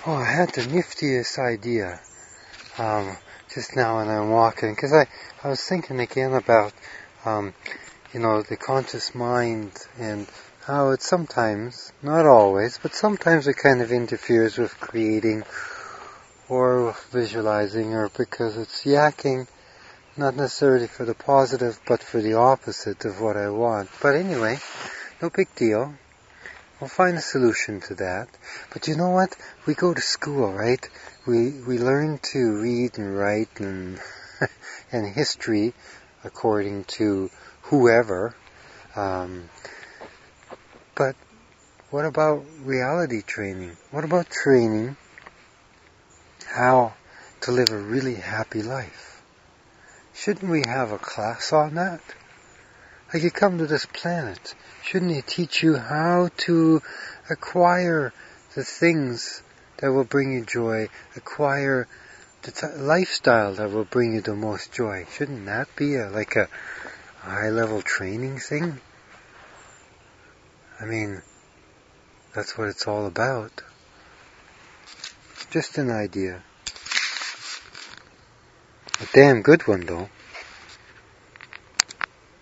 Oh, I had the niftiest idea just now when I'm walking, because I was thinking again about, the conscious mind and how it sometimes, not always, but sometimes it kind of interferes with creating or with visualizing, or because it's yakking, not necessarily for the positive, but for the opposite of what I want. But anyway, no big deal. We'll find a solution to that. But you know what? We go to school, right? We learn to read and write and and history according to whoever. But what about reality training? What about training how to live a really happy life? Shouldn't we have a class on that? Like, you come to this planet, shouldn't it teach you how to acquire the things that will bring you joy, acquire the lifestyle that will bring you the most joy? Shouldn't that be like a high-level training thing? I mean, that's what it's all about. Just an idea. A damn good one, though.